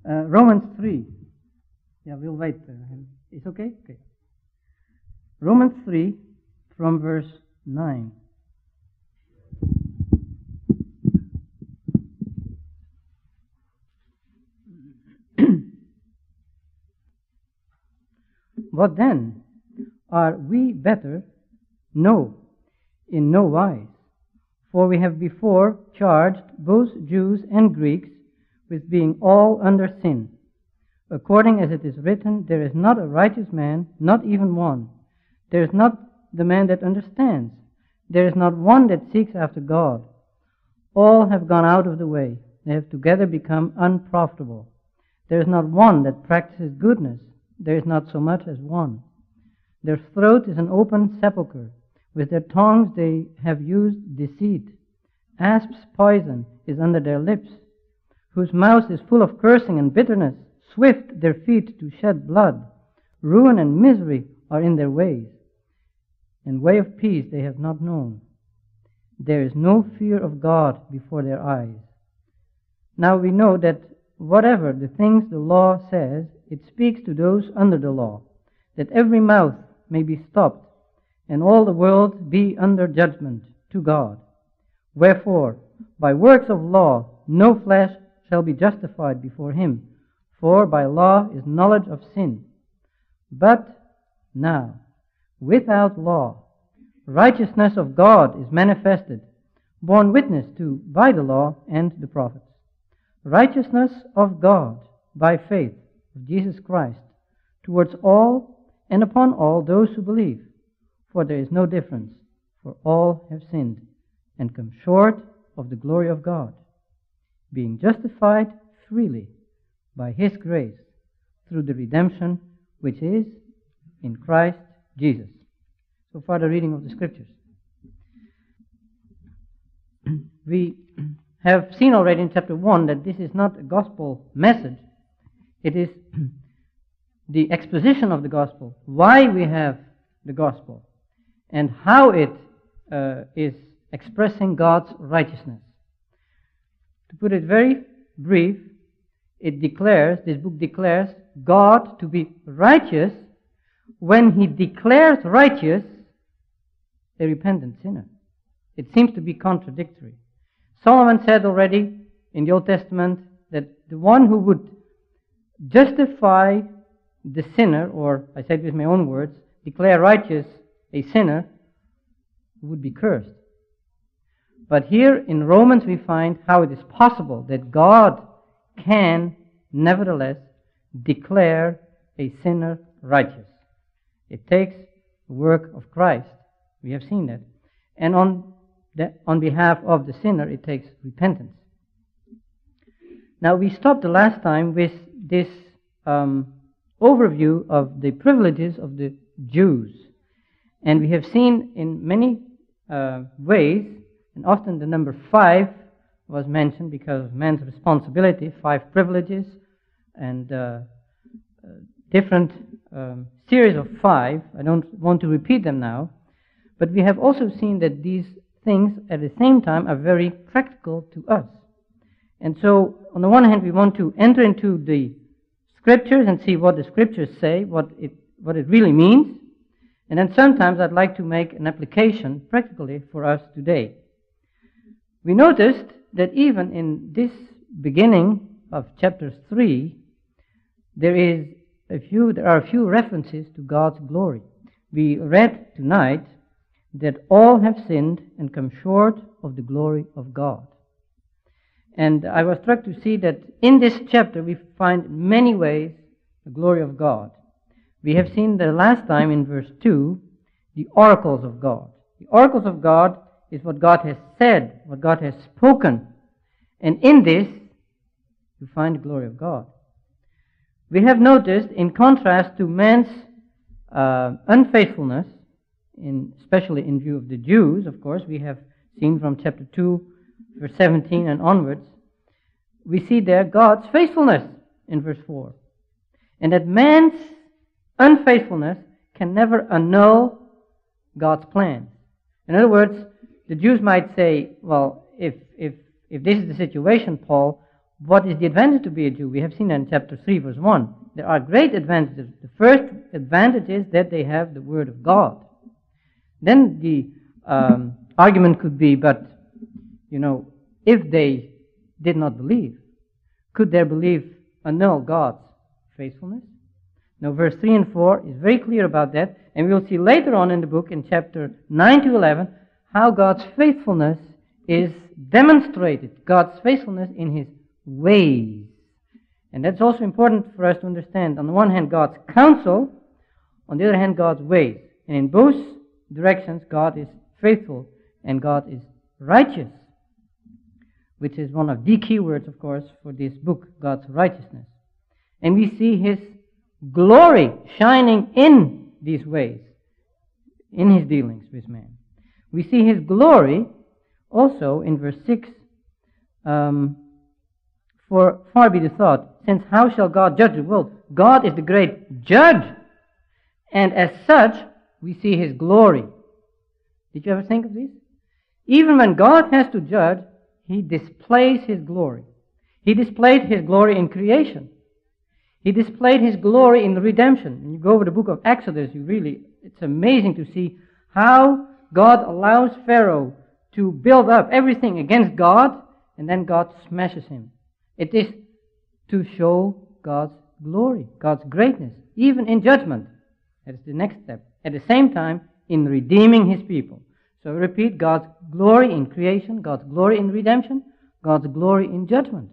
Romans 3. Yeah, we'll wait. It's okay? Okay. Romans 3 from verse 9. What then? Are we better? No, in no wise. For we have before charged both Jews and Greeks with being all under sin. According as it is written, there is not a righteous man, not even one. There is not the man that understands. There is not one that seeks after God. All have gone out of the way. They have together become unprofitable. There is not one that practices goodness. There is not so much as one. Their throat is an open sepulchre. With their tongues they have used deceit. Asps' poison is under their lips, whose mouth is full of cursing and bitterness. Swift their feet to shed blood. Ruin and misery are in their ways, and way of peace they have not known. There is no fear of God before their eyes. Now we know that whatever the things the law says, it speaks to those under the law, that every mouth may be stopped, and all the world be under judgment to God. Wherefore, by works of law, no flesh shall be justified before him, for by law is knowledge of sin. But now, without law, righteousness of God is manifested, borne witness to by the law and the prophets. Righteousness of God by faith of Jesus Christ towards all and upon all those who believe. For there is no difference, for all have sinned and come short of the glory of God, being justified freely by His grace through the redemption which is in Christ Jesus. So far the reading of the Scriptures. We have seen already in chapter 1 that this is not a gospel message. It is the exposition of the gospel, why we have the gospel, and how it is expressing God's righteousness. To put it very brief, this book declares God to be righteous when He declares righteous a repentant sinner. It seems to be contradictory. Solomon said already in the Old Testament that the one who would justify the sinner, or I said with my own words, declare righteous a sinner, would be cursed. But here in Romans we find how it is possible that God can nevertheless declare a sinner righteous. It takes the work of Christ. We have seen that. And on behalf of the sinner, it takes repentance. Now we stopped the last time with this overview of the privileges of the Jews. And we have seen in many ways, and often the number 5 was mentioned because of man's responsibility, 5 privileges, and different series of 5. I don't want to repeat them now, but we have also seen that these things at the same time are very practical to us. And so, on the one hand, we want to enter into the Scriptures and see what the Scriptures say, what it really means, and then sometimes I'd like to make an application practically for us today. We noticed that even in this beginning of chapter 3, there are a few references to God's glory. We read tonight that all have sinned and come short of the glory of God. And I was struck to see that in this chapter we find in many ways the glory of God. We have seen the last time in verse 2 the oracles of God. The oracles of God is what God has said, what God has spoken. And in this you find the glory of God. We have noticed, in contrast to man's unfaithfulness, especially in view of the Jews, of course, we have seen from chapter 2, verse 17 and onwards, we see there God's faithfulness in verse 4. And that man's unfaithfulness can never annul God's plans. In other words, the Jews might say, well, if this is the situation, Paul, what is the advantage to be a Jew? We have seen that in chapter 3, verse 1. There are great advantages. The first advantage is that they have the Word of God. Then the argument could be, but, if they did not believe, could their belief annul God's faithfulness? Now, verse 3 and 4 is very clear about that, and we will see later on in the book, in chapter 9 to 11, how God's faithfulness is demonstrated, God's faithfulness in His ways. And that's also important for us to understand. On the one hand, God's counsel, on the other hand, God's ways. And in both directions, God is faithful and God is righteous, which is one of the key words, of course, for this book, God's righteousness. And we see His glory shining in these ways, in His dealings with man. We see His glory also in verse 6, for far be the thought, since how shall God judge the world? God is the great judge, and as such, we see His glory. Did you ever think of this? Even when God has to judge, He displays His glory. He displayed His glory in creation. He displayed His glory in redemption. When you go over the book of Exodus, it's amazing to see how God allows Pharaoh to build up everything against God, and then God smashes him. It is to show God's glory, God's greatness, even in judgment. That is the next step. At the same time, in redeeming His people. So I repeat, God's glory in creation, God's glory in redemption, God's glory in judgment.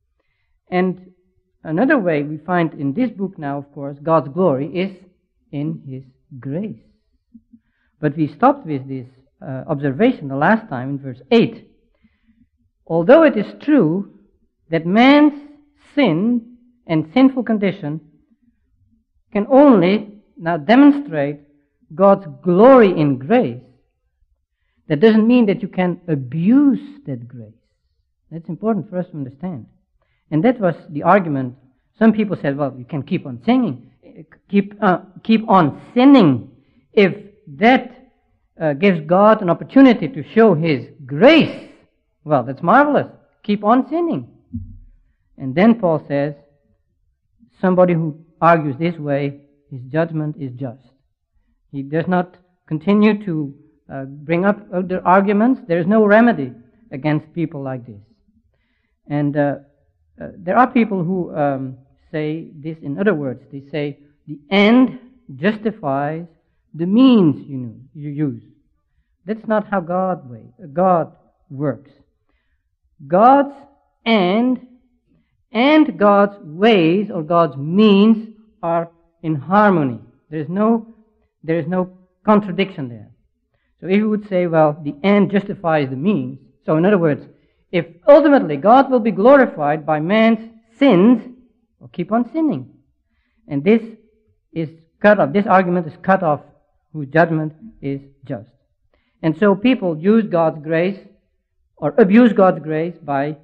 And another way we find in this book now, of course, God's glory is in His grace. But we stopped with this observation the last time in verse 8. Although it is true that man's sin and sinful condition can only now demonstrate God's glory in grace, that doesn't mean that you can abuse that grace. That's important for us to understand. And that was the argument. Some people said, well, you can keep on singing, keep on sinning if that gives God an opportunity to show His grace. Well, that's marvelous. Keep on sinning. And then Paul says, somebody who argues this way, his judgment is just. He does not continue to bring up other arguments. There is no remedy against people like this. And there are people who say this in other words. They say, the end justifies the means you use. That's not how God works. God's end and God's ways or God's means are in harmony. There is no contradiction there. So if you would say, well, the end justifies the means. So in other words, if ultimately God will be glorified by man's sins, well, keep on sinning. And this is cut off. This argument is cut off, whose judgment is just. And so people use God's grace or abuse God's grace by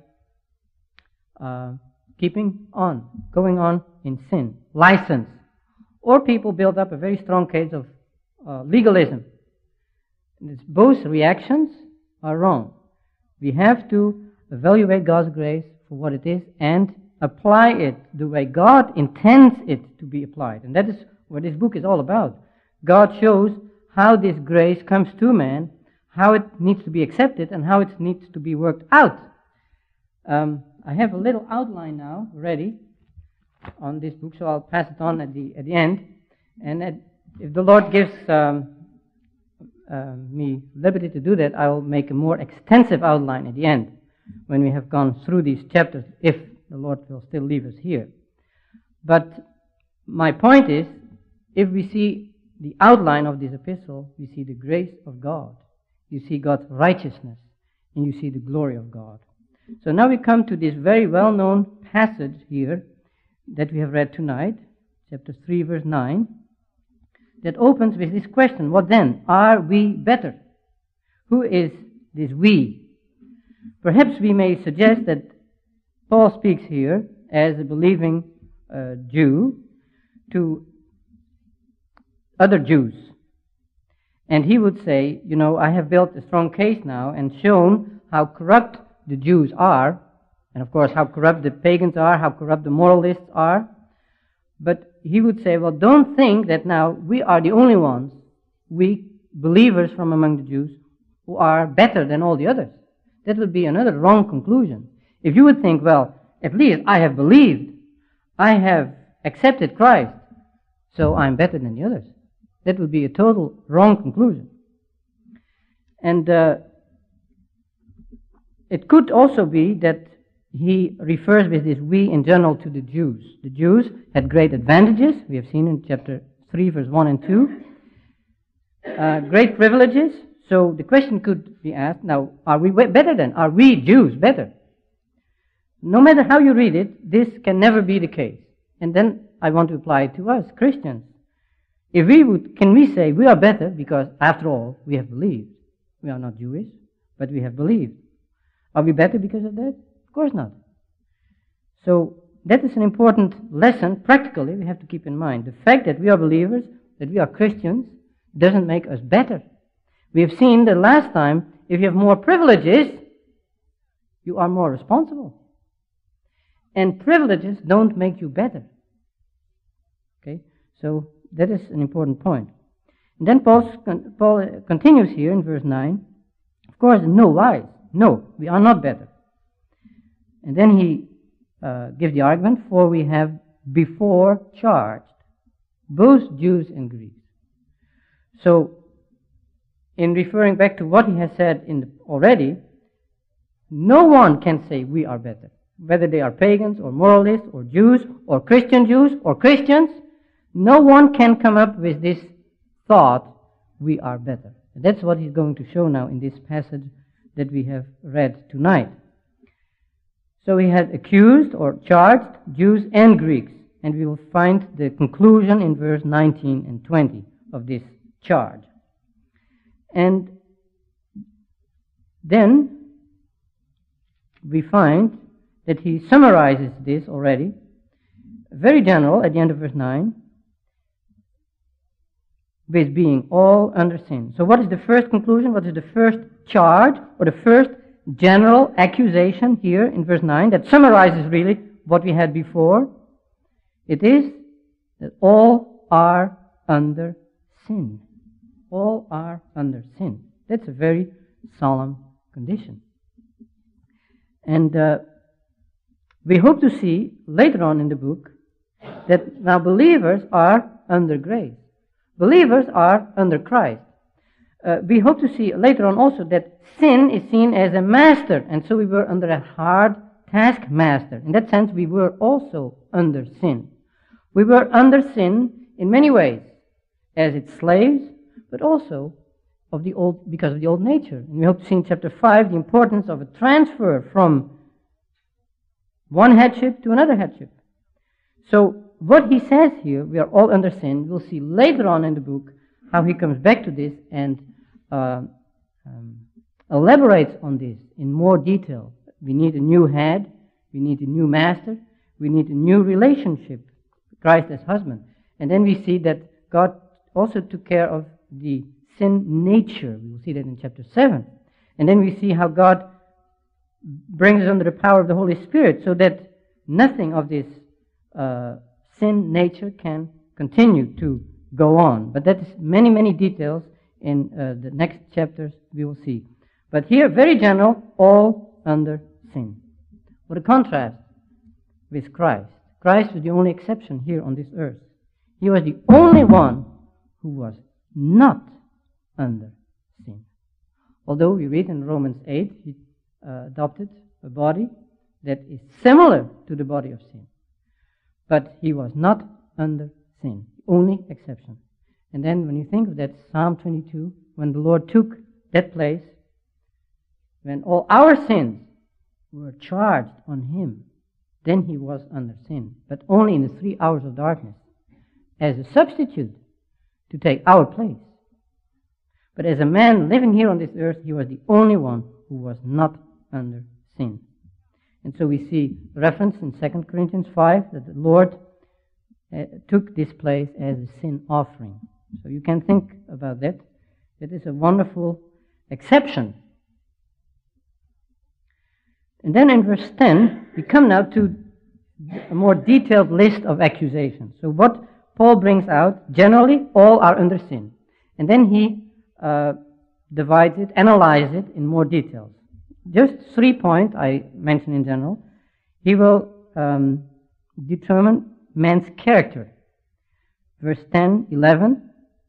going on in sin, license. Or people build up a very strong case of legalism. Both reactions are wrong. We have to evaluate God's grace for what it is and apply it the way God intends it to be applied. And that is what this book is all about. God shows how this grace comes to man, how it needs to be accepted, and how it needs to be worked out. I have a little outline now ready on this book, so I'll pass it on at the end. And if the Lord gives me liberty to do that, I will make a more extensive outline at the end when we have gone through these chapters, if the Lord will still leave us here. But my point is, if we see the outline of this epistle, we see the grace of God, you see God's righteousness, and you see the glory of God. So now we come to this very well-known passage here that we have read tonight, chapter 3, verse 9, that opens with this question, what then? Are we better? Who is this we? Perhaps we may suggest that Paul speaks here as a believing Jew to other Jews. And he would say, I have built a strong case now and shown how corrupt the Jews are And of course, how corrupt the pagans are, how corrupt the moralists are. But he would say, well, don't think that now we are the only ones, we believers from among the Jews, who are better than all the others. That would be another wrong conclusion. If you would think, well, at least I have believed, I have accepted Christ, so I'm better than the others. That would be a total wrong conclusion. And it could also be that he refers with this we in general to the Jews. The Jews had great advantages, we have seen in chapter 3, verse 1 and 2. Great privileges. So the question could be asked, now, are we better then? Are we Jews better? No matter how you read it, this can never be the case. And then I want to apply it to us, Christians. If we would, can we say we are better because, after all, we have believed? We are not Jewish, but we have believed. Are we better because of that? Of course not. So that is an important lesson, practically, we have to keep in mind. The fact that we are believers, that we are Christians, doesn't make us better. We have seen that last time, if you have more privileges, you are more responsible. And privileges don't make you better. Okay? So that is an important point. And then Paul continues here in verse 9. Of course, in no wise. No, we are not better. And then he gives the argument, for we have before charged both Jews and Greeks. So, in referring back to what he has said already, no one can say we are better. Whether they are pagans or moralists or Jews or Christians, no one can come up with this thought, we are better. And that's what he's going to show now in this passage that we have read tonight. So he had accused or charged Jews and Greeks, and we will find the conclusion in verse 19 and 20 of this charge. And then we find that he summarizes this already, very general at the end of verse 9, with being all under sin. So what is the first conclusion? What is the first charge, or the first general accusation here in verse 9 that summarizes really what we had before? It is that all are under sin. All are under sin. That's a very solemn condition. And we hope to see later on in the book that now believers are under grace. Believers are under Christ. We hope to see later on also that sin is seen as a master, and so we were under a hard taskmaster. In that sense, we were also under sin. We were under sin in many ways, as its slaves, but also because of the old nature. And we hope to see in chapter 5 the importance of a transfer from one headship to another headship. So what he says here, we are all under sin. We'll see later on in the book how he comes back to this and elaborates on this in more detail. We need a new head. We need a new master. We need a new relationship. Christ as husband. And then we see that God also took care of the sin nature. We will see that in chapter 7. And then we see how God brings us under the power of the Holy Spirit so that nothing of this sin nature can continue to go on. But that is many, many details in the next chapters we will see. But here, very general, all under sin. What a contrast with Christ. Christ was the only exception here on this earth. He was the only one who was not under sin. Although we read in Romans 8, he adopted a body that is similar to the body of sin. But he was not under sin. The only exception. And then when you think of that, Psalm 22, when the Lord took that place, when all our sins were charged on him, then he was under sin. But only in the 3 hours of darkness, as a substitute to take our place. But as a man living here on this earth, he was the only one who was not under sin. And so we see reference in 2 Corinthians 5 that the Lord took this place as a sin offering. So you can think about that. It is a wonderful exception. And then in verse 10, we come now to a more detailed list of accusations. So what Paul brings out, generally, all are under sin. And then he divides it, analyzes it in more details. Just 3 points I mention in general. He will determine man's character. Verse 10, 11.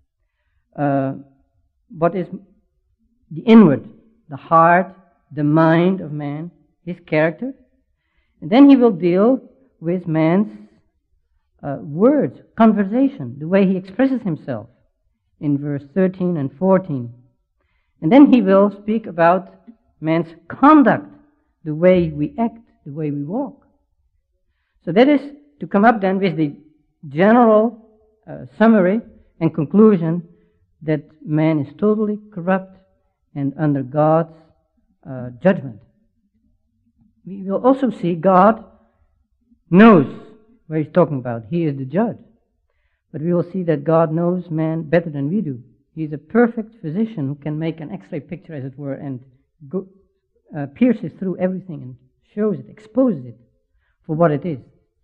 What is the inward, the heart, the mind of man, his character. And then he will deal with man's words, conversation, the way he expresses himself in verse 13 and 14. And then he will speak about man's conduct, the way we act, the way we walk. So that is to come up then with the general summary and conclusion that man is totally corrupt and under God's judgment. We will also see God knows what he's talking about. He is the judge. But we will see that God knows man better than we do. He is a perfect physician who can make an X-ray picture, as it were, and pierces through everything and shows it, exposes it for what it is.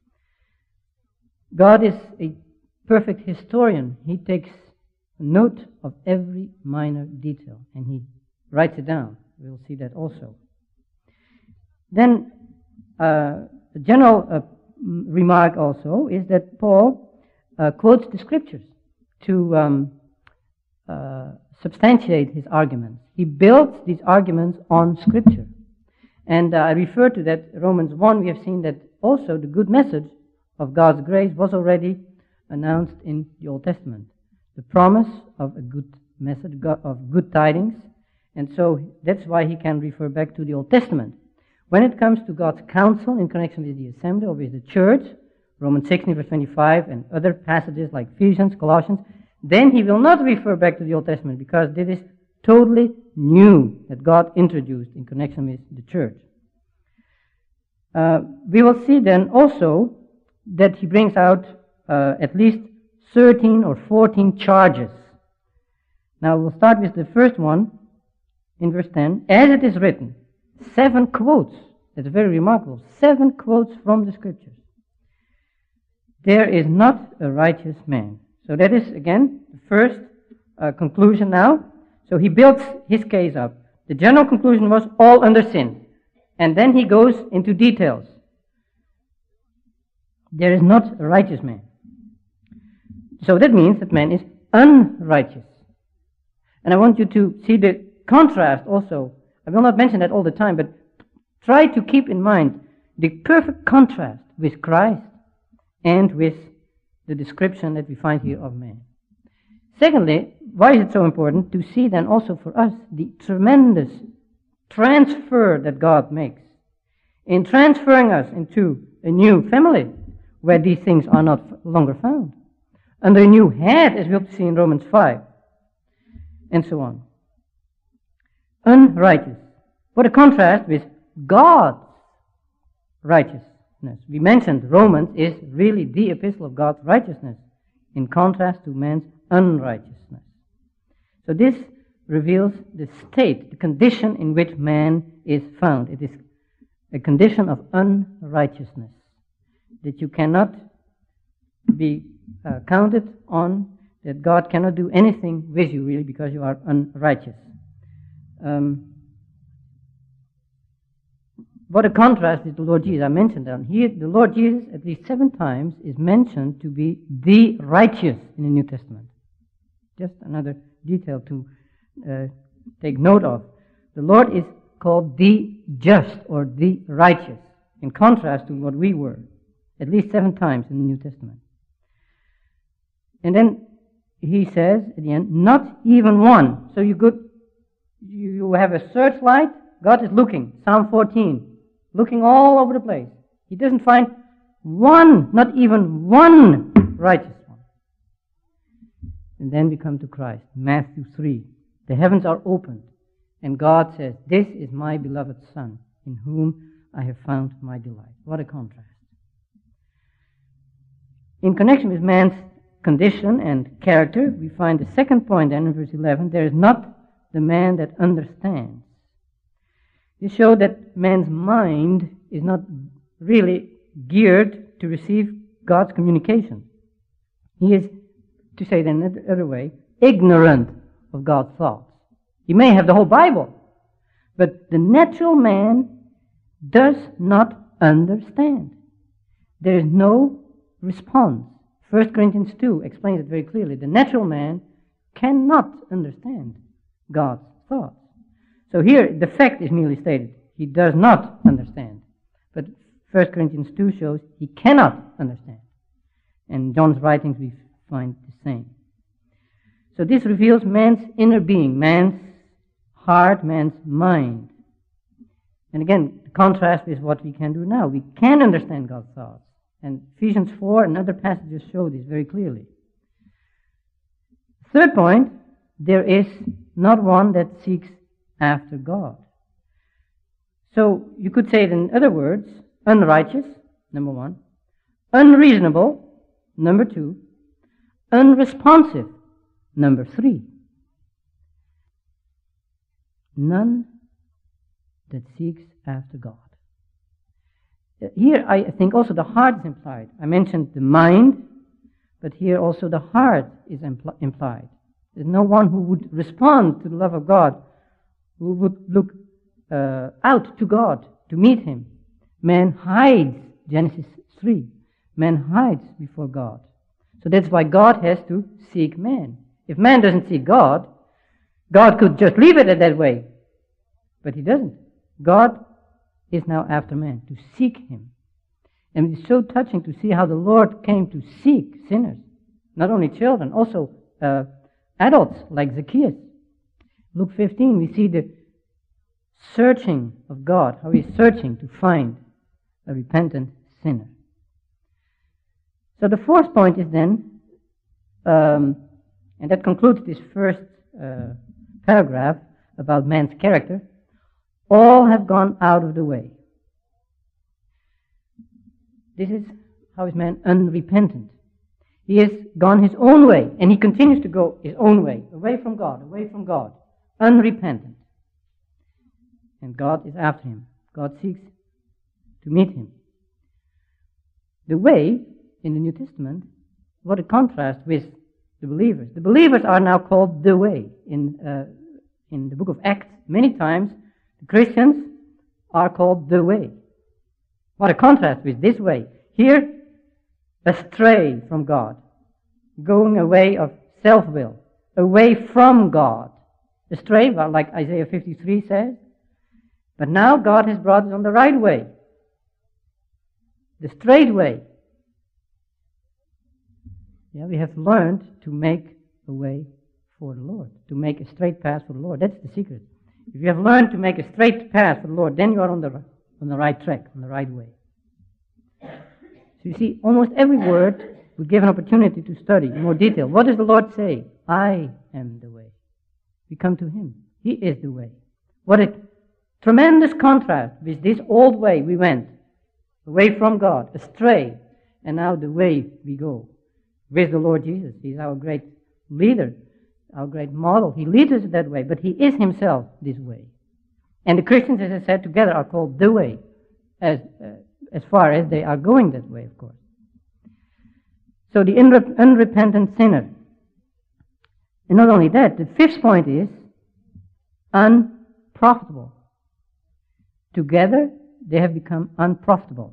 God is a perfect historian. He takes note of every minor detail and he writes it down. We will see that also. Then a general remark also is that Paul quotes the scriptures to substantiate his arguments. He builds these arguments on scripture. And I refer to that Romans 1, we have seen that also the good message of God's grace was already announced in the Old Testament. The promise of a good message, of good tidings. And so that's why he can refer back to the Old Testament. When it comes to God's counsel in connection with the assembly or with the church, Romans 16 verse 25 and other passages like Ephesians, Colossians, then he will not refer back to the Old Testament because this is totally new that God introduced in connection with the church. We will see then also that he brings out at least 13 or 14 charges. Now we'll start with the first one in verse 10. As it is written, 7 quotes. That's very remarkable. 7 quotes from the scriptures. There is not a righteous man. So that is, again, the first conclusion now. So he builds his case up. The general conclusion was all under sin. And then he goes into details. There is not a righteous man. So that means that man is unrighteous. And I want you to see the contrast also. I will not mention that all the time, but try to keep in mind the perfect contrast with Christ and with the description that we find here of man. Secondly, why is it so important to see then also for us the tremendous transfer that God makes in transferring us into a new family where these things are not longer found, under a new head, as we'll see in Romans 5, and so on. Unrighteous. What a contrast with God's righteousness. We mentioned Romans is really the epistle of God's righteousness in contrast to man's unrighteousness. So this reveals the state, the condition in which man is found. It is a condition of unrighteousness that you cannot be counted on, that God cannot do anything with you really because you are unrighteous. What a contrast with the Lord Jesus. I mentioned down here, the Lord Jesus at least 7 times is mentioned to be the righteous in the New Testament. Just another detail to take note of. The Lord is called the just or the righteous, in contrast to what we were, at least 7 times in the New Testament. And then he says at the end, not even one. So you have a searchlight, God is looking, Psalm 14, looking all over the place. He doesn't find one, not even one righteous one. And then we come to Christ, Matthew 3. The heavens are opened, and God says, this is my beloved Son, in whom I have found my delight. What a contrast. In connection with man's condition and character, we find the second point then in verse 11, there is not the man that understands. This shows that man's mind is not really geared to receive God's communication. He is, to say it in another way, ignorant of God's thoughts. He may have the whole Bible, but the natural man does not understand. There is no response. 1 Corinthians 2 explains it very clearly. The natural man cannot understand God's thoughts. So here, the fact is merely stated. He does not understand. But 1 Corinthians 2 shows he cannot understand. And in John's writings we find the same. So this reveals man's inner being, man's heart, man's mind. And again, the contrast is what we can do now. We can understand God's thoughts. And Ephesians 4 and other passages show this very clearly. Third point, there is not one that seeks after God. So you could say it in other words, unrighteous, number one, unreasonable, number two, unresponsive, number three. None that seeks after God. Here I think also the heart is implied. I mentioned the mind, but here also the heart is implied. There's no one who would respond to the love of God, who would look out to God to meet Him. Man hides, Genesis 3. Man hides before God. So that's why God has to seek man. If man doesn't seek God, God could just leave it that way. But He doesn't. God is now after man, to seek him. And it's so touching to see how the Lord came to seek sinners. Not only children, also adults like Zacchaeus. Luke 15, we see the searching of God, how He's searching to find a repentant sinner. So the fourth point is then, and that concludes this first paragraph about man's character, all have gone out of the way. This is how is man unrepentant. He has gone his own way, and he continues to go his own way, away from God, unrepentant. And God is after him. God seeks to meet him. The way, in the New Testament, what a contrast with the believers. The believers are now called the way. In the book of Acts, many times, the Christians are called the way. What a contrast with this way. Here, astray from God, going away of self-will, away from God. Astray, well, like Isaiah 53 says. But now God has brought us on the right way, the straight way. Yeah, we have learned to make a way for the Lord, to make a straight path for the Lord. That's the secret. If you have learned to make a straight path for the Lord, then you are on the right track, on the right way. So you see, almost every word we give an opportunity to study in more detail. What does the Lord say? I am the way. We come to Him. He is the way. What a tremendous contrast with this old way we went, away from God, astray, and now the way we go with the Lord Jesus. He's our great leader, our great model. He leads us that way, but He is Himself this way. And the Christians, as I said, together are called the way, as far as they are going that way, of course. So the unrepentant sinner. And not only that, the fifth point is unprofitable. Together, they have become unprofitable.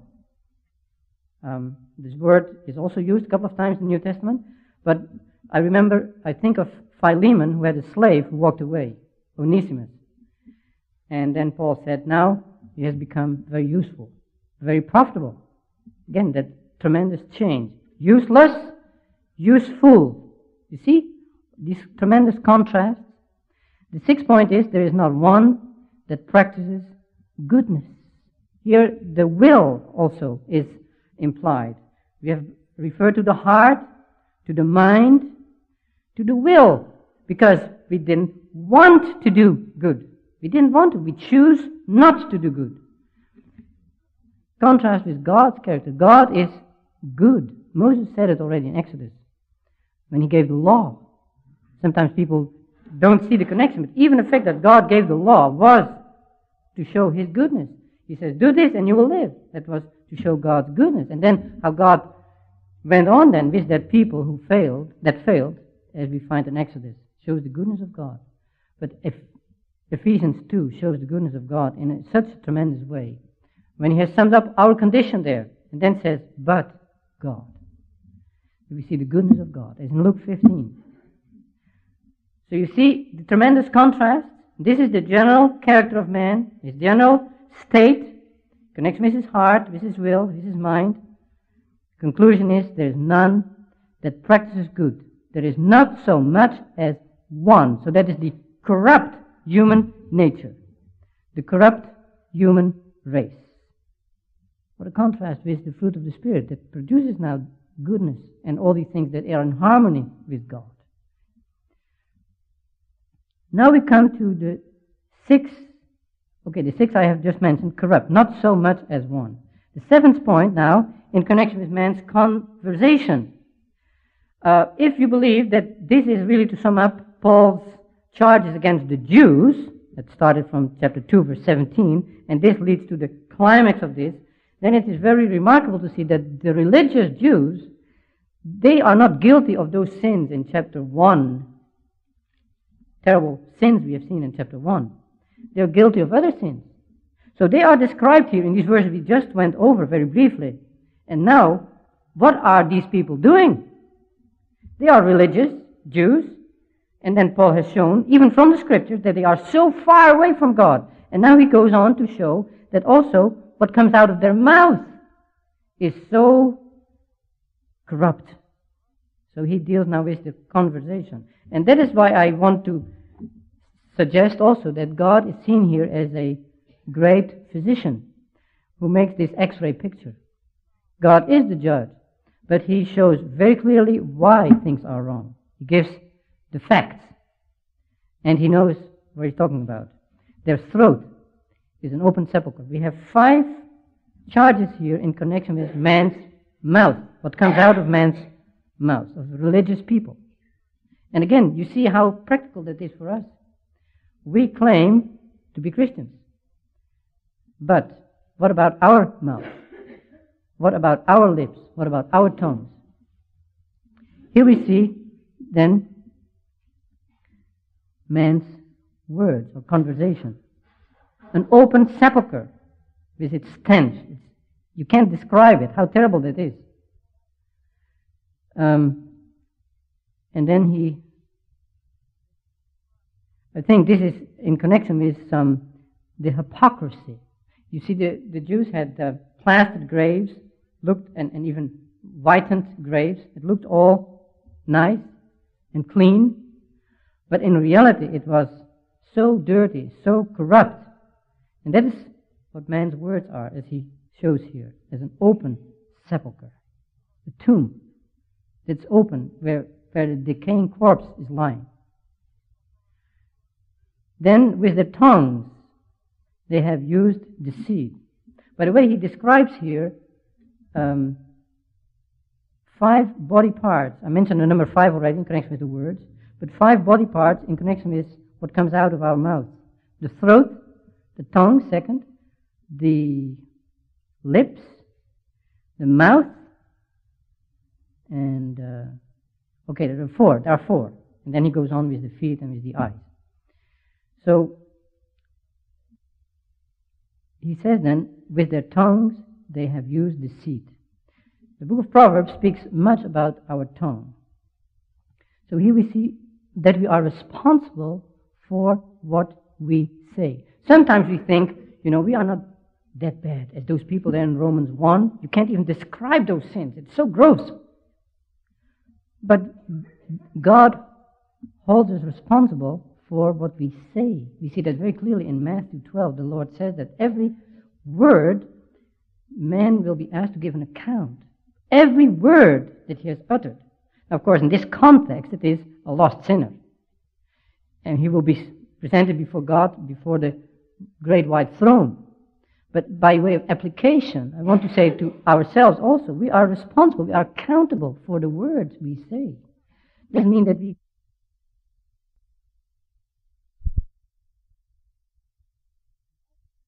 This word is also used a couple of times in the New Testament, but I think of Philemon, who had a slave who walked away, Onesimus. And then Paul said, now he has become very useful, very profitable. Again, that tremendous change. Useless, useful. You see this tremendous contrast? The sixth point is, there is not one that practices goodness. Here, the will also is implied. We have referred to the heart, to the mind, to the will, because we didn't want to do good. We didn't want to. We choose not to do good. Contrast with God's character. God is good. Moses said it already in Exodus when he gave the law. Sometimes people don't see the connection, but even the fact that God gave the law was to show His goodness. He says, do this and you will live. That was to show God's goodness. And then how God went on then with that people who failed, as we find in Exodus, shows the goodness of God. But if Ephesians 2 shows the goodness of God in such a tremendous way, when he has summed up our condition there, and then says, but God. We see the goodness of God, as in Luke 15. So you see the tremendous contrast. This is the general character of man, his general state, connects with his heart, with his will, with his mind. Conclusion is, there is none that practices good. There is not so much as one. So that is the corrupt human nature, the corrupt human race. What a contrast with the fruit of the Spirit that produces now goodness and all these things that are in harmony with God. Now we come to the sixth I have just mentioned, corrupt, not so much as one. The seventh point now, in connection with man's conversation. If you believe that this is really, to sum up, Paul's charges against the Jews, that started from chapter 2, verse 17, and this leads to the climax of this, then it is very remarkable to see that the religious Jews, they are not guilty of those sins in chapter 1, terrible sins we have seen in chapter 1. They are guilty of other sins. So they are described here in these verses we just went over very briefly. And now, what are these people doing? They are religious Jews, and then Paul has shown, even from the Scriptures, that they are so far away from God. And now he goes on to show that also what comes out of their mouth is so corrupt. So he deals now with the conversation. And that is why I want to suggest also that God is seen here as a great physician who makes this X-ray picture. God is the judge, but he shows very clearly why things are wrong. He gives the facts, and he knows what he's talking about. Their throat is an open sepulchre. We have 5 charges here in connection with man's mouth, what comes out of man's mouth, of religious people. And again, you see how practical that is for us. We claim to be Christians. But what about our mouth? What about our lips? What about our tongues? Here we see then man's words or conversation. An open sepulchre with its stench. You can't describe it, how terrible that is. And then I think this is in connection with the hypocrisy. You see, the Jews had plastered graves, and even whitened graves. It looked all nice and clean, but in reality it was so dirty, so corrupt. And that is what man's words are, as he shows here, as an open sepulchre. The tomb that's open where the decaying corpse is lying. Then with their tongues they have used deceit. By the way, he describes here 5 body parts. I mentioned the number 5 already in connection with the words, but 5 body parts in connection with what comes out of our mouth. The throat, the tongue, second, the lips, the mouth, and there are 4. And then he goes on with the feet and with the eyes. So he says then, with their tongues they have used deceit. The book of Proverbs speaks much about our tongue. So here we see that we are responsible for what we say. Sometimes we think, we are not that bad as those people there in Romans 1. You can't even describe those sins. It's so gross. But God holds us responsible for what we say. We see that very clearly in Matthew 12. The Lord says that every word man will be asked to give an account. Every word that he has uttered. Now, of course, in this context, it is a lost sinner. And he will be presented before God, before the great white throne. But by way of application, I want to say to ourselves also, we are responsible, we are accountable for the words we say. It doesn't mean that we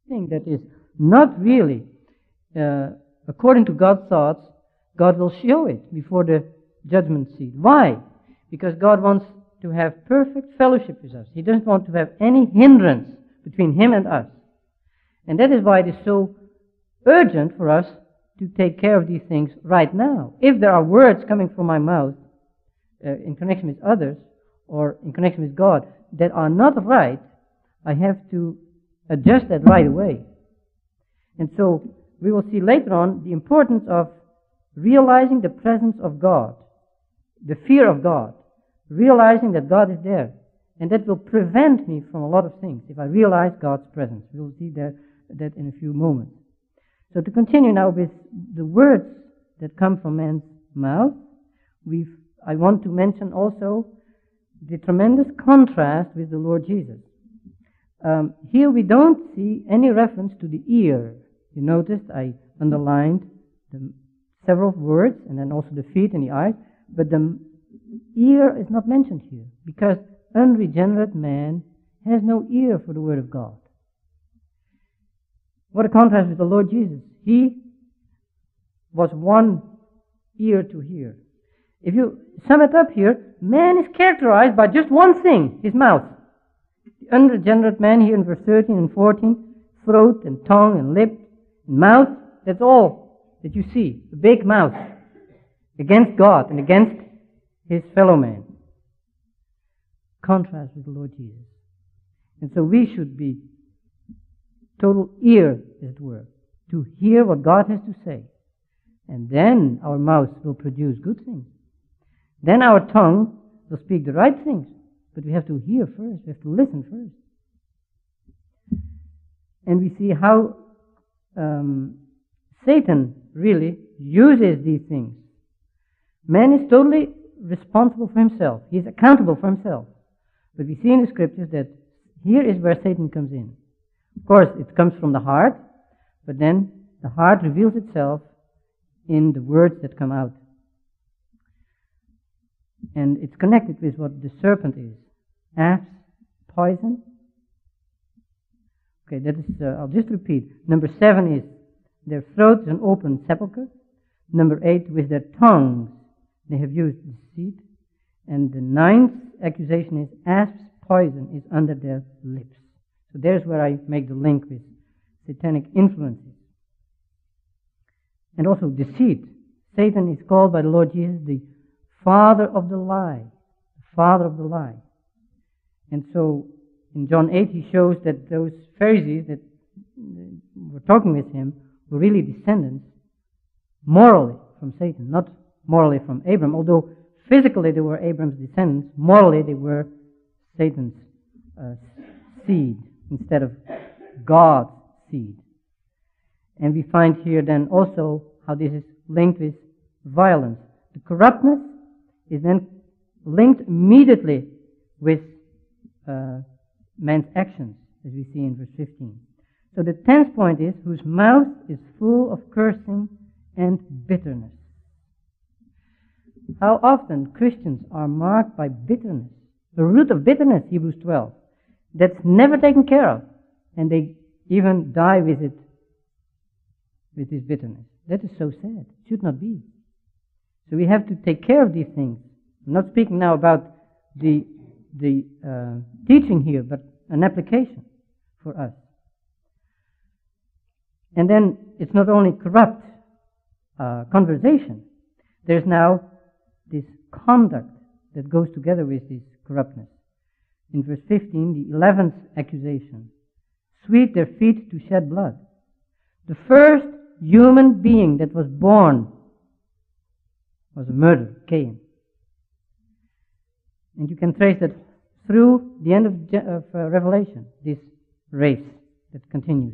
thing that is not really according to God's thoughts, God will show it before the judgment seat. Why? Because God wants to have perfect fellowship with us. He doesn't want to have any hindrance between Him and us. And that is why it is so urgent for us to take care of these things right now. If there are words coming from my mouth in connection with others or in connection with God that are not right, I have to adjust that right away. And so we will see later on the importance of realizing the presence of God, the fear of God, realizing that God is there. And that will prevent me from a lot of things if I realize God's presence. We will see that in a few moments. So to continue now with the words that come from man's mouth, I want to mention also the tremendous contrast with the Lord Jesus. Here we don't see any reference to the ear. You noticed I underlined the several words and then also the feet and the eyes, but the ear is not mentioned here because unregenerate man has no ear for the Word of God. What a contrast with the Lord Jesus. He was one ear to hear. If you sum it up here, man is characterized by just one thing, his mouth. The unregenerate man here in verse 13 and 14, throat and tongue and lip and mouth, that's all that you see, a big mouth against God and against his fellow man. Contrast with the Lord Jesus. And so we should be total ear, as it were, to hear what God has to say. And then our mouth will produce good things. Then our tongue will speak the right things. But we have to hear first. We have to listen first. And we see how Satan really uses these things. Man is totally responsible for himself. He is accountable for himself. But we see in the scriptures that here is where Satan comes in. Of course, it comes from the heart, but then the heart reveals itself in the words that come out. And it's connected with what the serpent is. Asps, poison. Okay, that is, I'll just repeat. Number 7 is their throat is an open sepulchre. Number 8, with their tongues they have used deceit. And the 9th accusation is asps, poison is under their lips. So there's where I make the link with satanic influences. And also deceit. Satan is called by the Lord Jesus the father of the lie. The father of the lie. And so in John 8 he shows that those Pharisees that were talking with him were really descendants morally from Satan, not morally from Abraham. Although physically they were Abraham's descendants, morally they were Satan's seed instead of God's seed. And we find here then also how this is linked with violence. The corruptness is then linked immediately with man's actions, as we see in verse 15. So the 10th point is, whose mouth is full of cursing and bitterness. How often Christians are marked by bitterness. The root of bitterness, Hebrews 12, that's never taken care of. And they even die with it, with this bitterness. That is so sad. It should not be. So we have to take care of these things. I'm not speaking now about the teaching here, but an application for us. And then it's not only corrupt conversation. There's now this conduct that goes together with this corruptness. In verse 15, the 11th accusation. Sweet their feet to shed blood. The first human being that was born was a murderer, Cain. And you can trace that through the end of Revelation, this race that continues.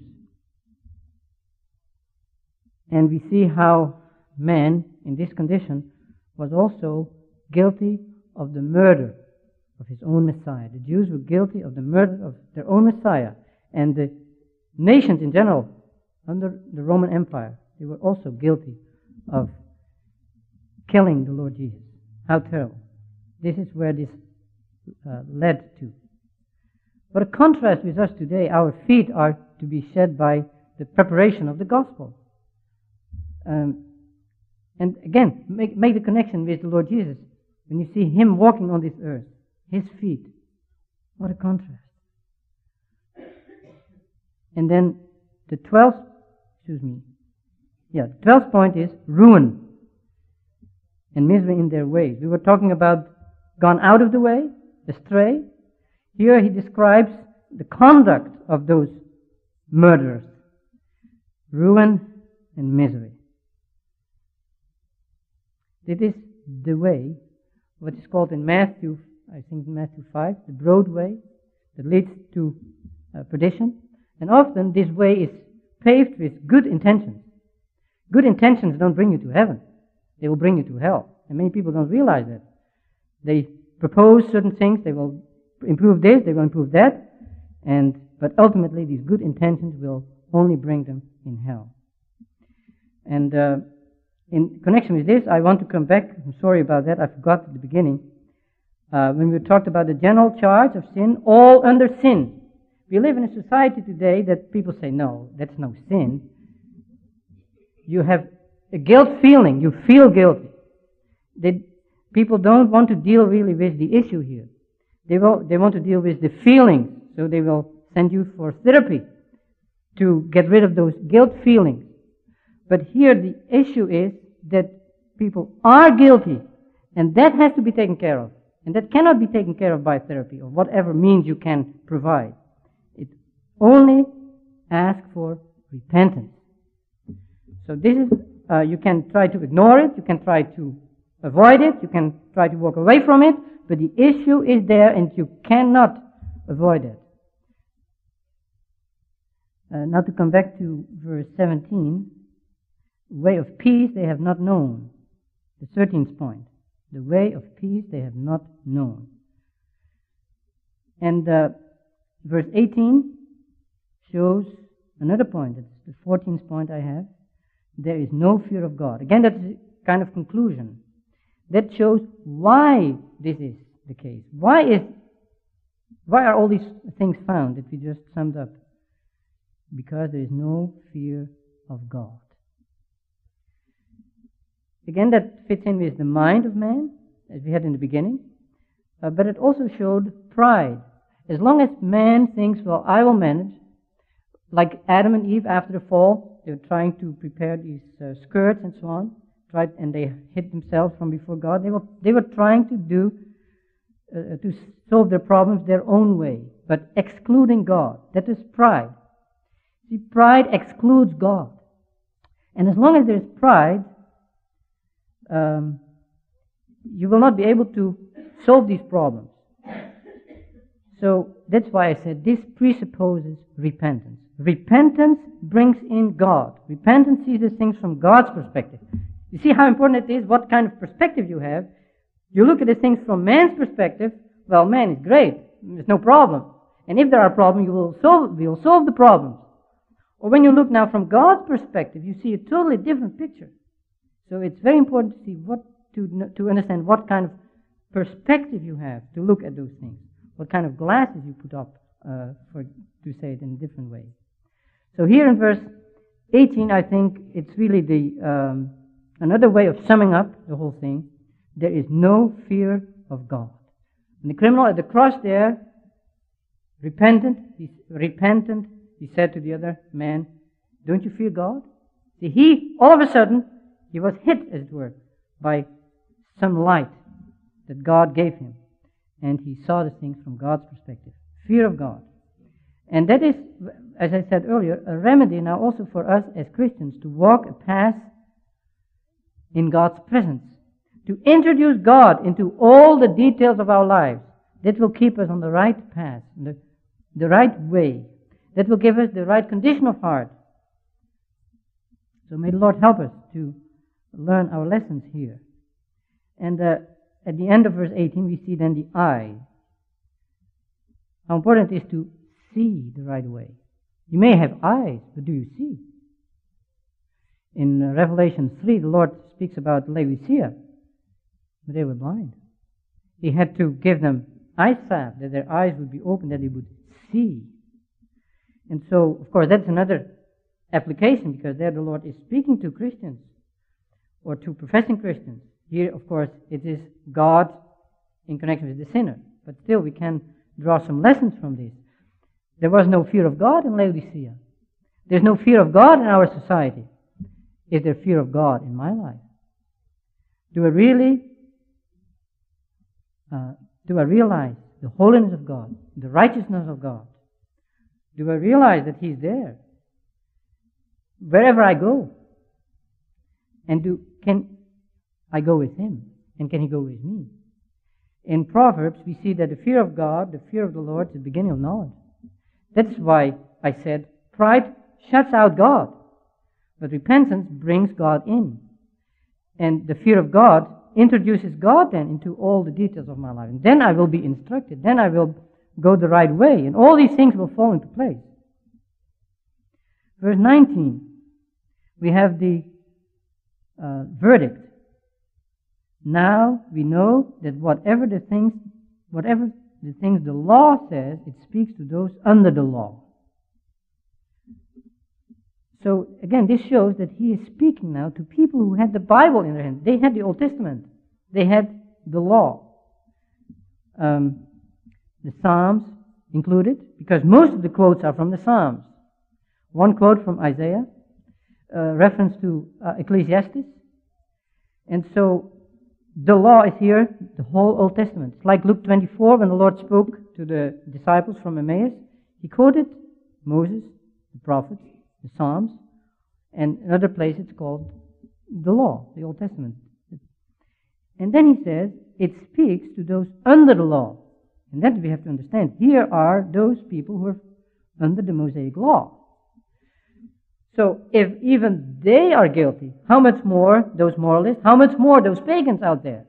And we see how man, in this condition, was also guilty of the murder of his own Messiah. The Jews were guilty of the murder of their own Messiah. And the nations in general, under the Roman Empire, they were also guilty of killing the Lord Jesus. How terrible. This is where this led to. What a contrast with us today. Our feet are to be shed by the preparation of the gospel. And again, make the connection with the Lord Jesus. When you see Him walking on this earth, His feet, what a contrast. And then the 12th point is ruin and misery in their ways. We were talking about gone out of the way, astray. Here he describes the conduct of those murderers. Ruin and misery. It is the way, what is called in Matthew, I think Matthew 5, the broad way that leads to perdition. And often this way is paved with good intentions. Good intentions don't bring you to heaven. They will bring you to hell. And many people don't realize that. They propose certain things, they will improve this, they will improve that, but ultimately these good intentions will only bring them in hell. And in connection with this, I want to come back, I'm sorry about that, I forgot at the beginning, when we talked about the general charge of sin, all under sin. We live in a society today that people say, no, that's no sin. You have a guilt feeling, you feel guilty. People don't want to deal really with the issue here. They want to deal with the feelings, so they will send you for therapy to get rid of those guilt feelings. But here the issue is that people are guilty, and that has to be taken care of. And that cannot be taken care of by therapy or whatever means you can provide. It only asks for repentance. So this is, you can try to ignore it, you can try to avoid it, you can try to walk away from it, but the issue is there and you cannot avoid it. Now to come back to verse 17, way of peace they have not known. The 13th point. The way of peace they have not known. And verse 18 shows another point. It's the 14th point I have. There is no fear of God. Again, that's a kind of conclusion. That shows why this is the case. Why are all these things found that we just summed up? Because there is no fear of God. Again, that fits in with the mind of man, as we had in the beginning. But it also showed pride. As long as man thinks, well, I will manage, like Adam and Eve after the fall, they were trying to prepare these skirts and so on, and they hid themselves from before God. They were trying to solve their problems their own way, but excluding God. That is pride. See, pride excludes God. And as long as there is pride, you will not be able to solve these problems. So that's why I said this presupposes repentance. Repentance brings in God. Repentance sees these things from God's perspective. You see how important it is, what kind of perspective you have. You look at the things from man's perspective, well, man is great, there's no problem. And if there are problems, we will solve the problems. Or when you look now from God's perspective, you see a totally different picture. So it's very important to see to understand what kind of perspective you have to look at those things. What kind of glasses you put up, to say it in a different way. So here in verse 18, I think it's really another way of summing up the whole thing. There is no fear of God. And the criminal at the cross there, repentant, he said to the other man, don't you fear God? See, all of a sudden, he was hit, as it were, by some light that God gave him. And he saw the things from God's perspective. Fear of God. And that is, as I said earlier, a remedy now also for us as Christians to walk a path in God's presence. To introduce God into all the details of our lives. That will keep us on the right path, the right way. That will give us the right condition of heart. So may the Lord help us to learn our lessons here. And at the end of verse 18, we see then the eye. How important it is to see the right way. You may have eyes, but do you see? In Revelation 3, the Lord speaks about Laodicea, but they were blind. He had to give them eye salve, that their eyes would be open, that they would see. And so, of course, that's another application, because there the Lord is speaking to Christians or to professing Christians. Here, of course, it is God in connection with the sinner. But still, we can draw some lessons from this. There was no fear of God in Laodicea. There's no fear of God in our society. Is there fear of God in my life? Do I realize the holiness of God, the righteousness of God? Do I realize that He's there wherever I go? And can I go with Him? And can He go with me? In Proverbs, we see that the fear of God, the fear of the Lord, is the beginning of knowledge. That's why I said pride shuts out God, but repentance brings God in. And the fear of God introduces God then into all the details of my life. And then I will be instructed. Then I will go the right way. And all these things will fall into place. Verse 19, we have the verdict. Now we know that whatever the things the law says, it speaks to those under the law. So again, this shows that he is speaking now to people who had the Bible in their hands. They had the Old Testament. They had the law. The Psalms included, because most of the quotes are from the Psalms. One quote from Isaiah, reference to Ecclesiastes. And so the law is here, the whole Old Testament. It's like Luke 24, when the Lord spoke to the disciples from Emmaus. He quoted Moses, the prophets, the Psalms, and another place it's called the law, the Old Testament. And then he says, it speaks to those under the law. And that we have to understand. Here are those people who are under the Mosaic law. So if even they are guilty, how much more those moralists, how much more those pagans out there?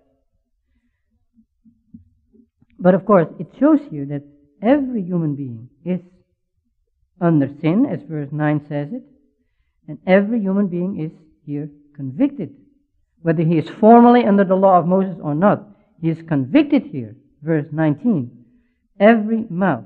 But of course, it shows here that every human being is under sin, as verse 9 says it, and every human being is here convicted. Whether he is formally under the law of Moses or not, he is convicted here. Verse 19. Every mouth.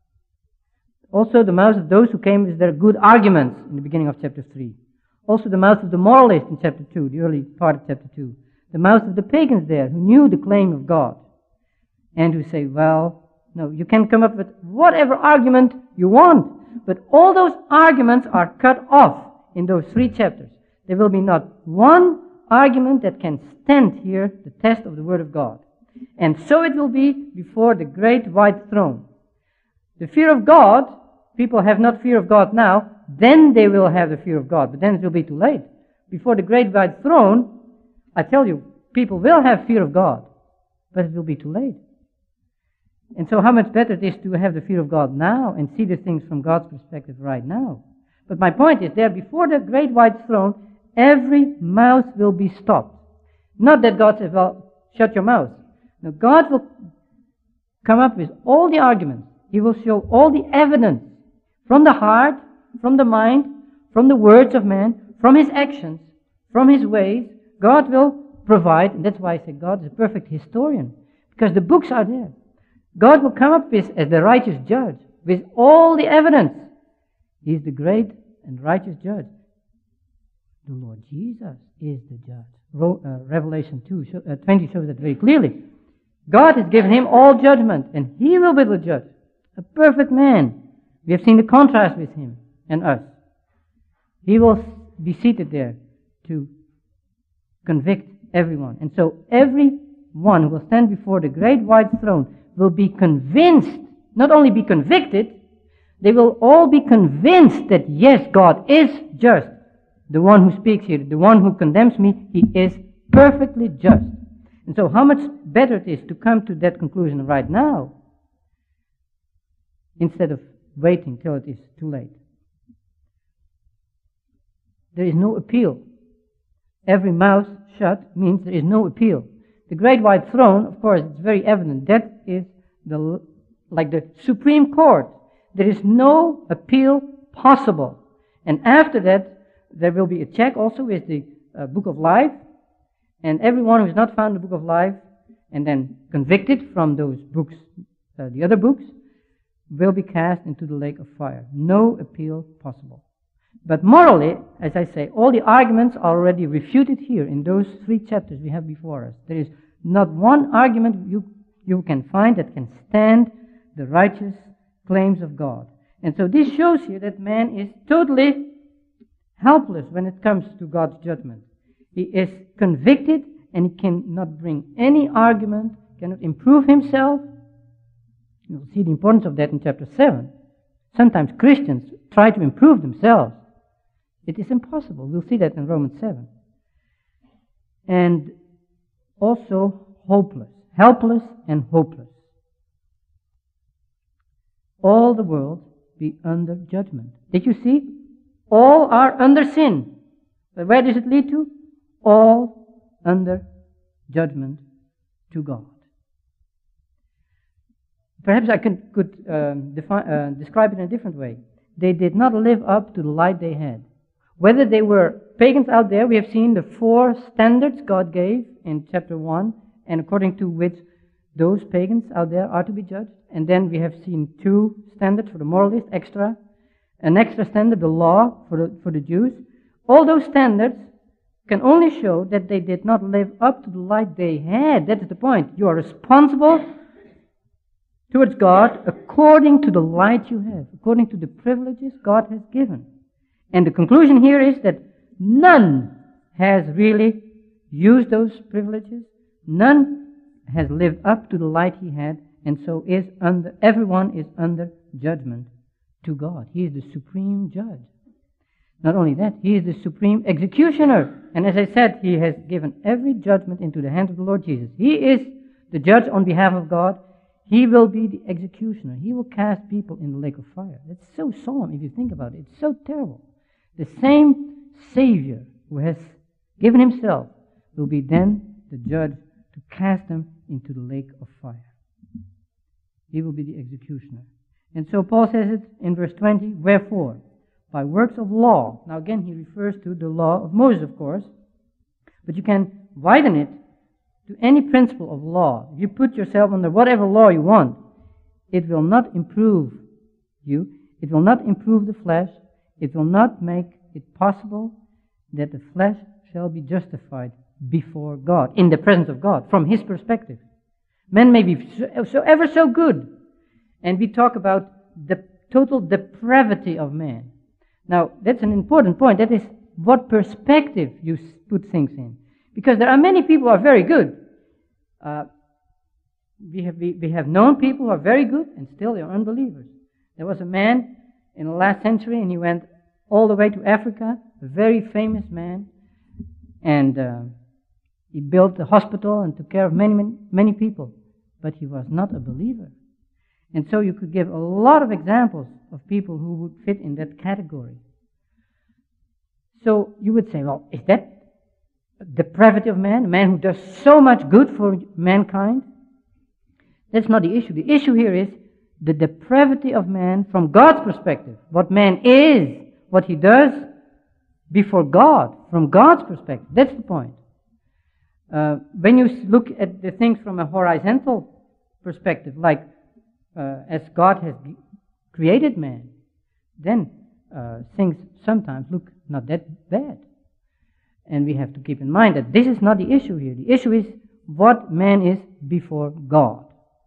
Also the mouths of those who came with their good arguments in the beginning of chapter 3. Also the mouth of the moralists in chapter 2, the early part of chapter 2. The mouth of the pagans there who knew the claim of God and who say, well, no, you can come up with whatever argument you want, but all those arguments are cut off in those 3 chapters. There will be not one argument that can stand here the test of the Word of God. And so it will be before the great white throne. The fear of God, people have not fear of God now, then they will have the fear of God, but then it will be too late. Before the great white throne, I tell you, people will have fear of God, but it will be too late. And so how much better it is to have the fear of God now and see the things from God's perspective right now. But my point is, there before the great white throne, every mouth will be stopped. Not that God says, well, shut your mouth. No, God will come up with all the arguments. He will show all the evidence from the heart, from the mind, from the words of man, from his actions, from his ways. God will provide, and that's why I say God is a perfect historian, because the books are there. God will come up with, as the righteous judge, with all the evidence. He is the great and righteous judge. The Lord Jesus is the judge. Revelation 20 shows that very clearly. God has given him all judgment, and he will be the judge. A perfect man. We have seen the contrast with him and us. He will be seated there to convict everyone. And so everyone who will stand before the great white throne will be convinced, not only be convicted, they will all be convinced that yes, God is just. The one who speaks here, the one who condemns me, he is perfectly just. And so how much better it is to come to that conclusion right now instead of waiting till it is too late. There is no appeal. Every mouth shut means there is no appeal. The great white throne, of course, it's very evident. That is like the Supreme Court. There is no appeal possible. And after that, there will be a check also with the book of life. And everyone who is not found in the book of life and then convicted from those books, the other books, will be cast into the lake of fire. No appeal possible. But morally, as I say, all the arguments are already refuted here in those 3 chapters we have before us. There is not one argument you can find that can stand the righteous claims of God. And so this shows you that man is totally helpless when it comes to God's judgment. He is convicted and he cannot bring any argument, cannot improve himself. You'll see the importance of that in chapter 7. Sometimes Christians try to improve themselves. It is impossible. We'll see that in Romans 7. And also hopeless. Helpless and hopeless. All the world be under judgment. Did you see? All are under sin. But where does it lead to? All under judgment to God. Perhaps I could describe it in a different way. They did not live up to the light they had. Whether they were pagans out there, we have seen the 4 standards God gave in chapter 1, and according to which those pagans out there are to be judged. And then we have seen 2 standards for the moralists, an extra standard, the law for the Jews. All those standards can only show that they did not live up to the light they had. That is the point. You are responsible towards God according to the light you have, according to the privileges God has given. And the conclusion here is that none has really used those privileges. None has lived up to the light he had, and so everyone is under judgment to God. He is the supreme judge. Not only that, he is the supreme executioner. And as I said, he has given every judgment into the hands of the Lord Jesus. He is the judge on behalf of God. He will be the executioner. He will cast people in the lake of fire. That's so solemn if you think about it. It's so terrible. The same Savior who has given himself will be then the judge to cast them into the lake of fire. He will be the executioner. And so Paul says it in verse 20, wherefore, by works of law. Now again, he refers to the law of Moses, of course. But you can widen it to any principle of law. If you put yourself under whatever law you want, it will not improve you. It will not improve the flesh. It will not make it possible that the flesh shall be justified before God, in the presence of God, from his perspective. Men may be ever so good. And we talk about the total depravity of man. Now, that's an important point. That is what perspective you put things in. Because there are many people who are very good. We have known people who are very good and still they are unbelievers. There was a man in the last century and he went all the way to Africa, a very famous man, and he built a hospital and took care of many people. But he was not a believer. And so you could give a lot of examples of people who would fit in that category. So you would say, well, is that depravity of man? A man who does so much good for mankind? That's not the issue. The issue here is the depravity of man from God's perspective. What man is, what he does before God, from God's perspective. That's the point. When you look at the things from a horizontal perspective, like as God has created man, then things sometimes look not that bad. And we have to keep in mind that this is not the issue here. The issue is what man is before God.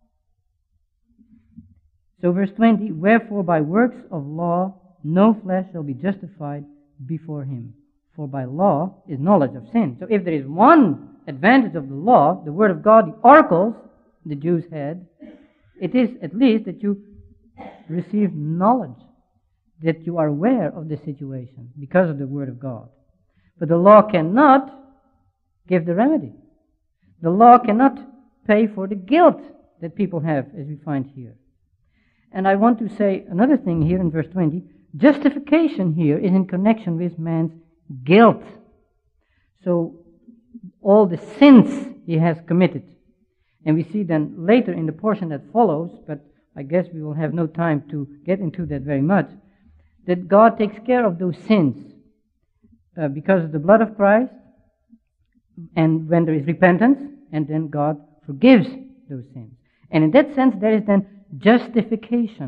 So verse 20, wherefore by works of law no flesh shall be justified before him. For by law is knowledge of sin. So if there is one advantage of the law, the word of God, the oracles the Jews had, it is at least that you receive knowledge, that you are aware of the situation because of the word of God. But the law cannot give the remedy. The law cannot pay for the guilt that people have, as we find here. And I want to say another thing here in verse 20. Justification here is in connection with man's guilt. So all the sins he has committed. And we see then later in the portion that follows, but I guess we will have no time to get into that very much, that God takes care of those sins because of the blood of Christ, and when there is repentance, and then God forgives those sins. And in that sense, there is then justification.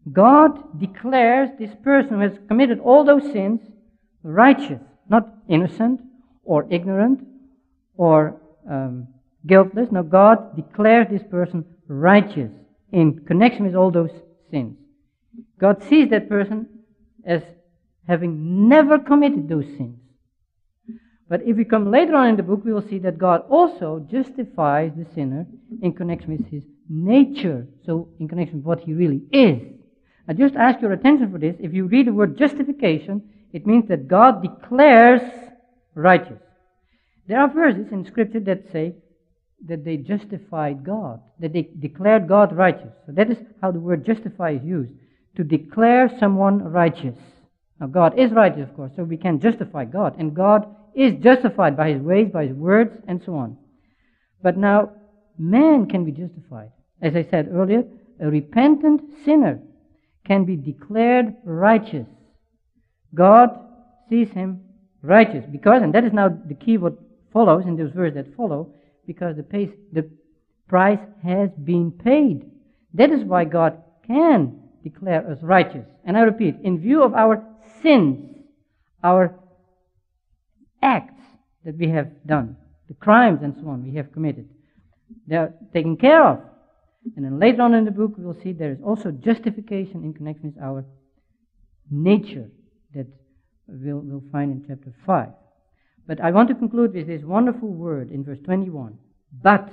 God declares this person who has committed all those sins righteous, not innocent or ignorant or guiltless. No, God declares this person righteous in connection with all those sins. God sees that person as having never committed those sins. But if we come later on in the book, we will see that God also justifies the sinner in connection with his nature, so in connection with what he really is. I just ask your attention for this. If you read the word justification, it means that God declares righteous. There are verses in Scripture that say that they justified God, that they declared God righteous. So that is how the word justify is used, to declare someone righteous. Now God is righteous, of course, so we can justify God, and God is justified by his ways, by his words, and so on. But now, man can be justified. As I said earlier, a repentant sinner can be declared righteous. God sees him righteous because, and that is now the key what follows in those verses that follow, because the price has been paid. That is why God can declare us righteous. And I repeat, in view of our sins, our acts that we have done, the crimes and so on we have committed, they are taken care of. And then later on in the book we will see there is also justification in connection with our nature that we'll find in chapter 5. But I want to conclude with this wonderful word in verse 21. But.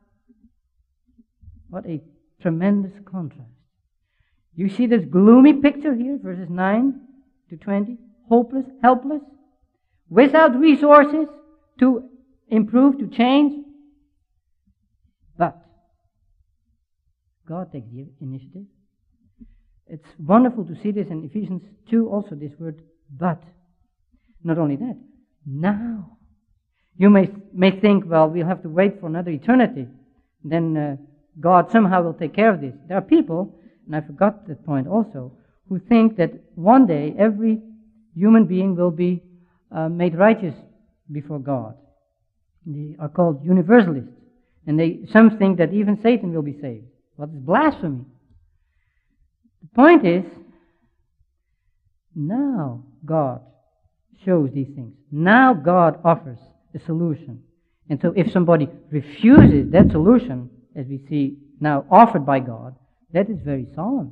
What a tremendous contrast. You see this gloomy picture here, verses 9 to 20. Hopeless, helpless, without resources to improve, to change. But God takes the initiative. It's wonderful to see this in Ephesians 2 also, this word but. Not only that, now. You may think, well, we'll have to wait for another eternity. Then God somehow will take care of this. There are people, and I forgot that point also, who think that one day every human being will be made righteous before God. They are called universalists. And some think that even Satan will be saved. What is blasphemy? The point is, now God shows these things. Now God offers a solution. And so if somebody refuses that solution, as we see now offered by God, that is very solemn.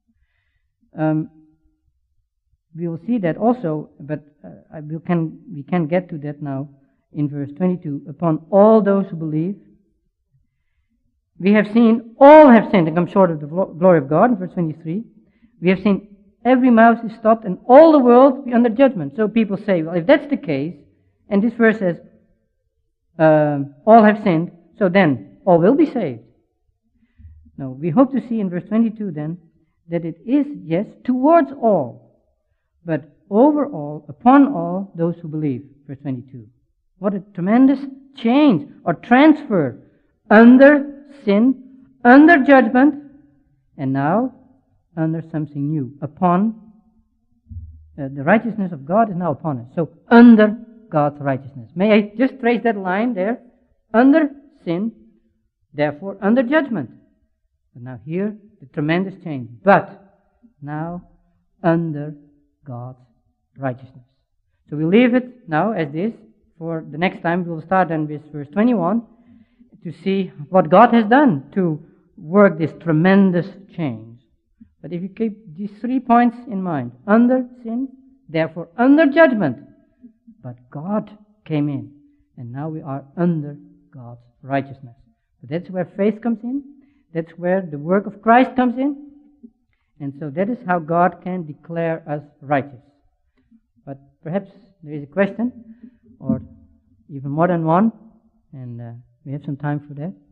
We will see that also, but we can get to that now in verse 22. Upon all those who believe, we have seen all have sinned and come short of the glory of God, in verse 23. We have seen every mouth is stopped and all the world be under judgment. So people say, well, if that's the case, and this verse says, all have sinned, so then all will be saved. No, we hope to see in verse 22 then, that it is, yes, towards all, but over all, upon all those who believe, verse 22. What a tremendous change or transfer under sin, under judgment, and now under something new. Upon the righteousness of God is now upon us. So under God's righteousness. May I just trace that line there? Under sin, therefore under judgment. But now here, the tremendous change. But now under God's righteousness. So we leave it now as this. For the next time, we will start then with verse 21 to see what God has done to work this tremendous change. But if you keep these 3 points in mind, under sin, therefore under judgment, but God came in, and now we are under God's righteousness. But that's where faith comes in. That's where the work of Christ comes in. And so that is how God can declare us righteous. But perhaps there is a question, or even more than one, and we have some time for that.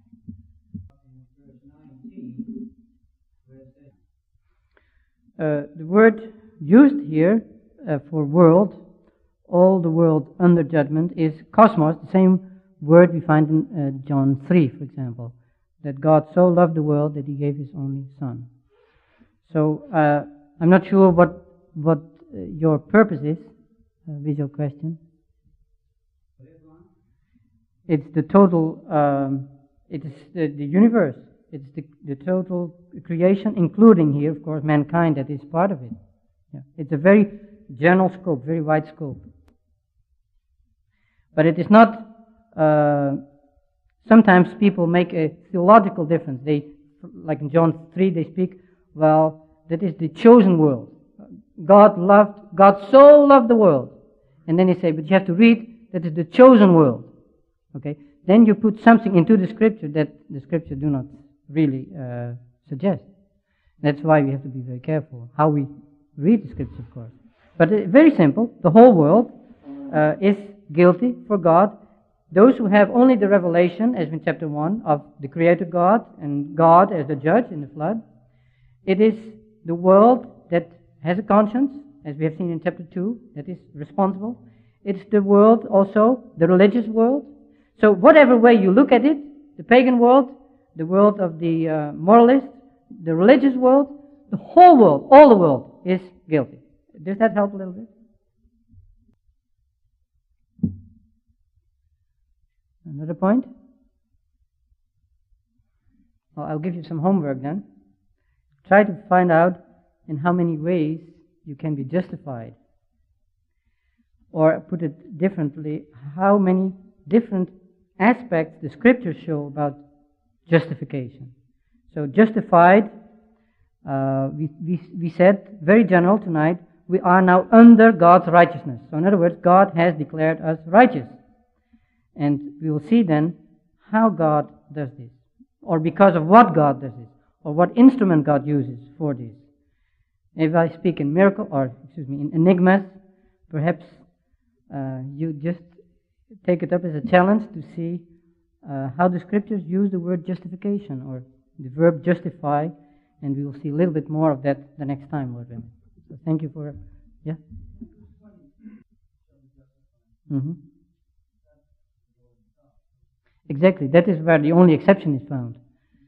The word used here for world, all the world under judgment, is cosmos, the same word we find in John 3, for example, that God so loved the world that He gave His only Son. So I'm not sure what your purpose is with your question. It's the total, it is the universe. It's the total creation, including here, of course, mankind that is part of it. Yeah. It's a very general scope, very wide scope. But it is not, sometimes people make a theological difference. Like in John 3, they speak, well, that is the chosen world. God so loved the world. And then they say, but you have to read, that is the chosen world. Okay? Then you put something into the scripture that the scripture do not really suggest. That's why we have to be very careful how we read the scripture, of course. But very simple. The whole world is guilty for God. Those who have only the revelation, as in chapter 1, of the Creator God and God as the judge in the flood, it is the world that has a conscience, as we have seen in chapter 2, that is responsible. It's the world also, the religious world. So whatever way you look at it, the pagan world, the world of the moralist, the religious world, the whole world, all the world is guilty. Does that help a little bit? Another point? Well, I'll give you some homework then. Try to find out in how many ways you can be justified. Or put it differently, how many different aspects the scriptures show about justification. So justified, we said, very general tonight, we are now under God's righteousness. So in other words, God has declared us righteous. And we will see then how God does this, or because of what God does this, or what instrument God uses for this. If I speak in in enigmas, perhaps you just take it up as a challenge to see how the scriptures use the word justification, or the verb justify, and we will see a little bit more of that the next time, Lord willing. So thank you for, yeah? Mm-hmm. Exactly, that is where the only exception is found.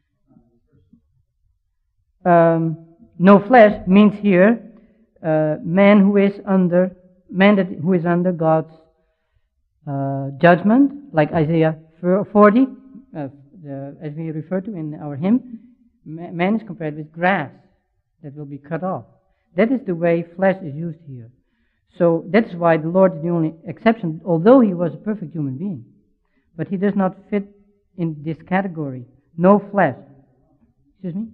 No flesh means here man who is under God's judgment, like Isaiah 40, as we refer to in our hymn. Man is compared with grass that will be cut off. That is the way flesh is used here. So that's why the Lord is the only exception, although he was a perfect human being. But he does not fit in this category. No flesh. Excuse me?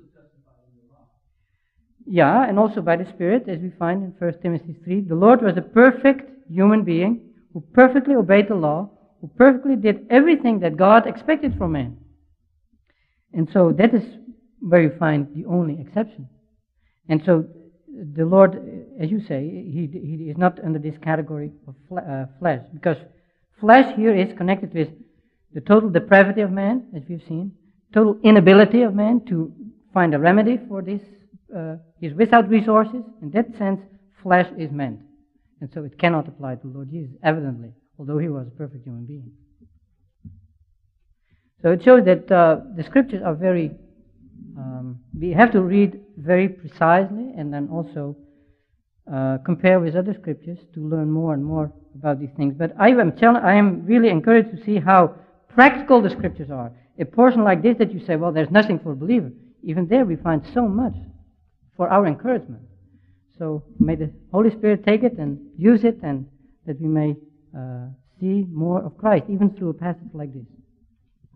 Yeah, and also by the Spirit, as we find in 1 Timothy 3. The Lord was a perfect human being who perfectly obeyed the law, who perfectly did everything that God expected from man. And so that is where you find the only exception. And so the Lord, as you say, he is not under this category of flesh, because flesh here is connected with the total depravity of man, as we've seen, total inability of man to find a remedy for this. He's without resources. In that sense, flesh is meant. And so it cannot apply to the Lord Jesus, evidently, although he was a perfect human being. So it shows that the scriptures are very, we have to read very precisely and then also compare with other scriptures to learn more and more about these things. But I am really encouraged to see how practical the scriptures are. A portion like this that you say, well, there's nothing for a believer. Even there we find so much for our encouragement. So may the Holy Spirit take it and use it, and that we may see more of Christ, even through a passage like this.